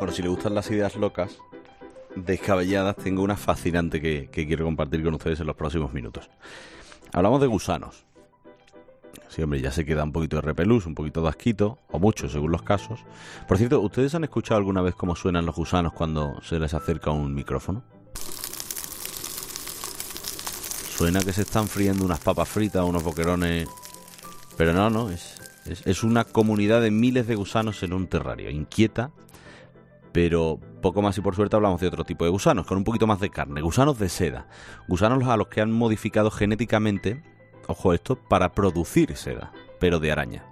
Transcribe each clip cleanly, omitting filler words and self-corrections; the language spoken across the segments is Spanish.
Bueno, si le gustan las ideas locas, descabelladas, tengo una fascinante que quiero compartir con ustedes en los próximos minutos. Hablamos de gusanos. Sí, hombre, ya se queda un poquito de repelús, un poquito de asquito, o mucho, según los casos. Por cierto, ¿ustedes han escuchado alguna vez cómo suenan los gusanos cuando se les acerca un micrófono? Suena que se están friendo unas papas fritas, unos boquerones... Pero no, es una comunidad de miles de gusanos en un terrario. Inquieta, pero poco más, y por suerte hablamos de otro tipo de gusanos, con un poquito más de carne. Gusanos de seda. Gusanos a los que han modificado genéticamente, ojo esto, para producir seda, pero de araña.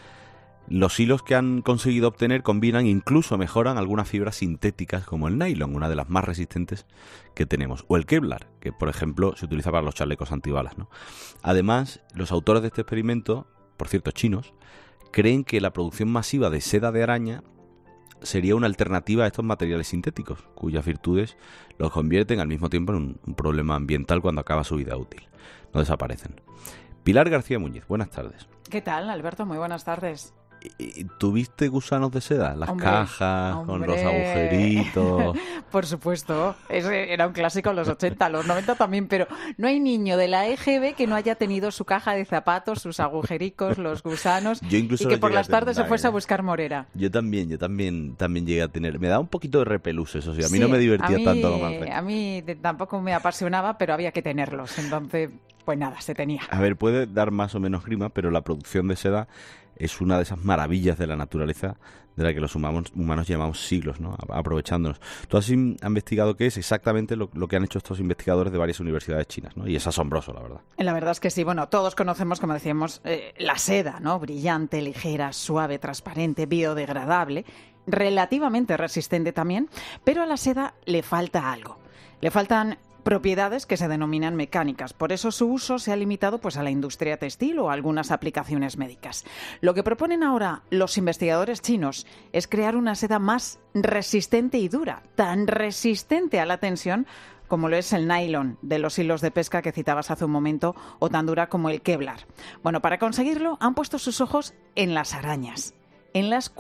Los hilos que han conseguido obtener combinan, incluso mejoran algunas fibras sintéticas como el nylon, una de las más resistentes que tenemos, o el Kevlar, que por ejemplo se utiliza para los chalecos antibalas, ¿no? Además, los autores de este experimento, por cierto chinos, creen que la producción masiva de seda de araña sería una alternativa a estos materiales sintéticos, cuyas virtudes los convierten al mismo tiempo en un problema ambiental cuando acaba su vida útil. No desaparecen. Pilar García Muñiz, buenas tardes. ¿Qué tal, Alberto? Muy buenas tardes. ¿Tuviste gusanos de seda? Las cajas con los agujeritos. Por supuesto, ese era un clásico en los 80, los 90 también, pero no hay niño de la EGB que no haya tenido su caja de zapatos, sus agujericos, los gusanos, y que por las tardes se fuese a buscar morera. Yo también llegué a tener. Me da un poquito de repelús, eso sí, a mí no me divertía tanto como al resto. A mí tampoco me apasionaba, pero había que tenerlos, entonces, pues nada, se tenía. A ver, puede dar más o menos grima, pero la producción de seda es una de esas maravillas de la naturaleza de la que los humanos llevamos siglos, ¿no? Aprovechándonos. Tú has investigado qué es exactamente lo que han hecho estos investigadores de varias universidades chinas, ¿no? Y es asombroso, la verdad. La verdad es que sí. Bueno, todos conocemos, como decíamos, la seda, ¿no? Brillante, ligera, suave, transparente, biodegradable, relativamente resistente también, pero a la seda le falta algo. Le faltan propiedades que se denominan mecánicas. Por eso su uso se ha limitado pues a la industria textil o a algunas aplicaciones médicas. Lo que proponen ahora los investigadores chinos es crear una seda más resistente y dura, tan resistente a la tensión como lo es el nylon de los hilos de pesca que citabas hace un momento, o tan dura como el Kevlar. Bueno, para conseguirlo han puesto sus ojos en las arañas, en las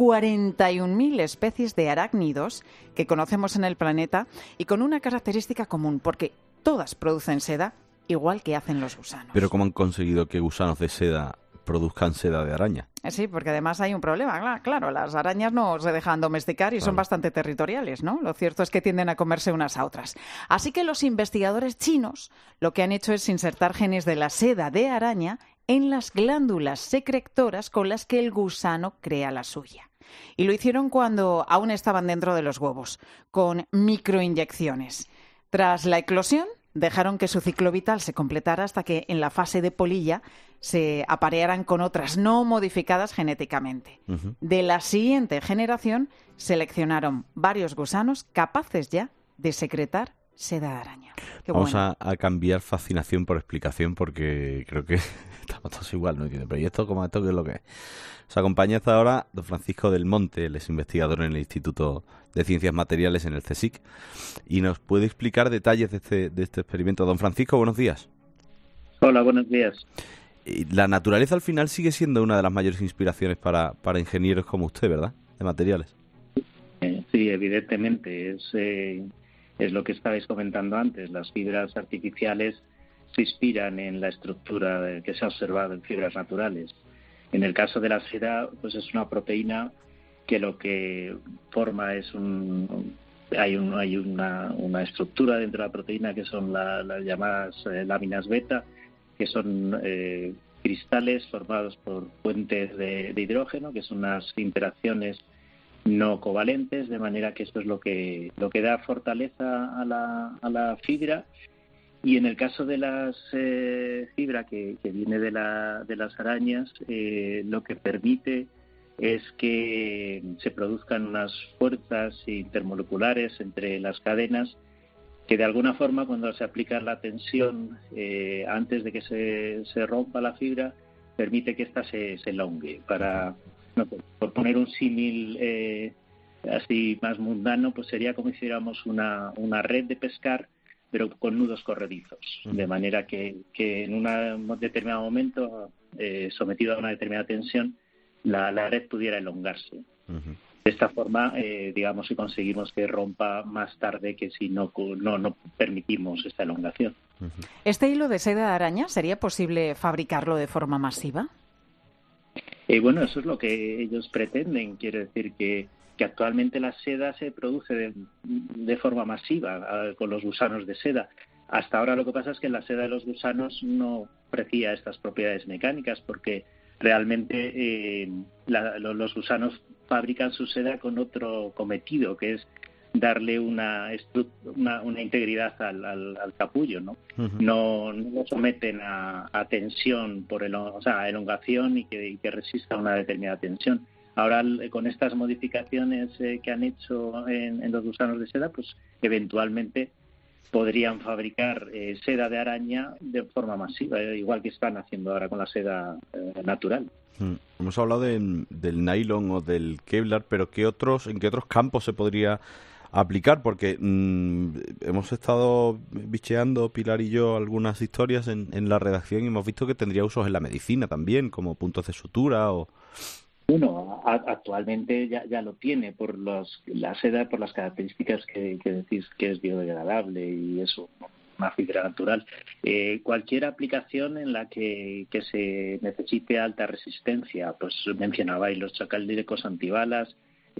41.000 especies de arácnidos que conocemos en el planeta, y con una característica común, porque todas producen seda igual que hacen los gusanos. Pero ¿cómo han conseguido que gusanos de seda produzcan seda de araña? Sí, porque además hay un problema. Claro, las arañas no se dejan domesticar y son bastante territoriales, ¿no? Lo cierto es que tienden a comerse unas a otras. Así que los investigadores chinos lo que han hecho es insertar genes de la seda de araña en las glándulas secretoras con las que el gusano crea la suya. Y lo hicieron cuando aún estaban dentro de los huevos, con microinyecciones. Tras la eclosión, dejaron que su ciclo vital se completara hasta que en la fase de polilla se aparearan con otras no modificadas genéticamente. De la siguiente generación seleccionaron varios gusanos capaces ya de secretar seda de araña. Vamos a cambiar fascinación por explicación, porque creo que estamos todos igual, no entiendo. Pero ¿y esto cómo esto qué es lo que es? Nos acompaña hasta ahora don Francisco del Monte, él es investigador en el Instituto de Ciencias Materiales en el CSIC, y nos puede explicar detalles de este experimento. Don Francisco, buenos días. Hola, buenos días. La naturaleza al final sigue siendo una de las mayores inspiraciones para ingenieros como usted, ¿verdad? De materiales. Sí, evidentemente. Es lo que estabais comentando antes. Las fibras artificiales se inspiran en la estructura que se ha observado en fibras naturales. En el caso de la seda, pues es una proteína que lo que forma es hay una estructura dentro de la proteína que son las llamadas láminas beta, que son cristales formados por puentes de hidrógeno, que son unas interacciones no covalentes, de manera que esto es lo que da fortaleza a la fibra. Y en el caso de las fibra que viene de las arañas, lo que permite es que se produzcan unas fuerzas intermoleculares entre las cadenas que de alguna forma, cuando se aplica la tensión antes de que se rompa la fibra, permite que ésta se elongue. Por poner un símil así más mundano, pues sería como si hiciéramos una red de pescar, pero con nudos corredizos, de manera que en un determinado momento, sometido a una determinada tensión, la red pudiera elongarse. De esta forma, digamos, si conseguimos que rompa más tarde que si no permitimos esta elongación. ¿Este hilo de seda de araña sería posible fabricarlo de forma masiva? Bueno, eso es lo que ellos pretenden. Quiere decir que actualmente la seda se produce de forma masiva con los gusanos de seda. Hasta ahora lo que pasa es que la seda de los gusanos no ofrecía estas propiedades mecánicas porque realmente los gusanos fabrican su seda con otro cometido, que es darle una integridad al capullo, ¿no? No lo someten a tensión a elongación y que resista una determinada tensión. Ahora, con estas modificaciones que han hecho en los gusanos de seda, pues eventualmente podrían fabricar seda de araña de forma masiva, igual que están haciendo ahora con la seda natural. Hemos hablado del nylon o del Kevlar, pero ¿en qué otros campos se podría aplicar? Porque hemos estado bicheando, Pilar y yo, algunas historias en la redacción y hemos visto que tendría usos en la medicina también, como puntos de sutura o... Bueno, actualmente ya lo tiene por la seda, por las características que decís que es biodegradable y eso, una fibra natural. Cualquier aplicación en la que se necesite alta resistencia, pues mencionabais los chacaldicos antibalas,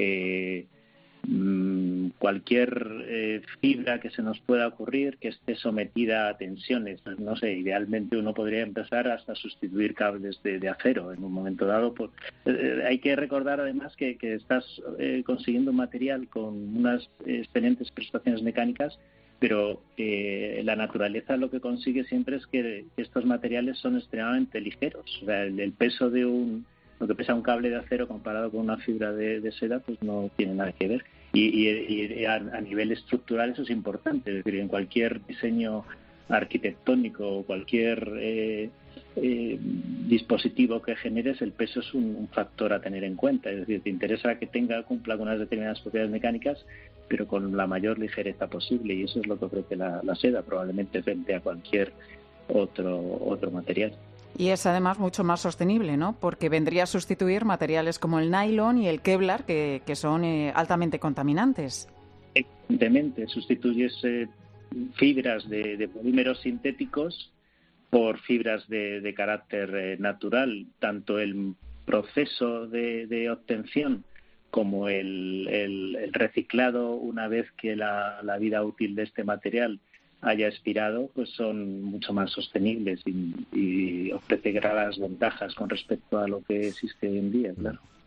cualquier fibra que se nos pueda ocurrir que esté sometida a tensiones. No sé, idealmente uno podría empezar hasta sustituir cables de acero en un momento dado. Hay que recordar además que estás consiguiendo un material con unas excelentes prestaciones mecánicas, pero la naturaleza lo que consigue siempre es que estos materiales son extremadamente ligeros. O sea, el peso de lo que pesa un cable de acero comparado con una fibra de seda, pues no tiene nada que ver. Y a nivel estructural eso es importante. Es decir, en cualquier diseño arquitectónico o cualquier dispositivo que generes, el peso es un factor a tener en cuenta. Es decir, te interesa que cumpla con unas determinadas propiedades mecánicas, pero con la mayor ligereza posible. Y eso es lo que ofrece la seda, probablemente frente a cualquier otro material. Y es además mucho más sostenible, ¿no? Porque vendría a sustituir materiales como el nylon y el Kevlar, que son altamente contaminantes. Evidentemente, sustituyes fibras de polímeros sintéticos por fibras de carácter natural. Tanto el proceso de obtención como el reciclado, una vez que la vida útil de este material haya expirado, pues son mucho más sostenibles y ofrece graves ventajas con respecto a lo que existe hoy en día, claro.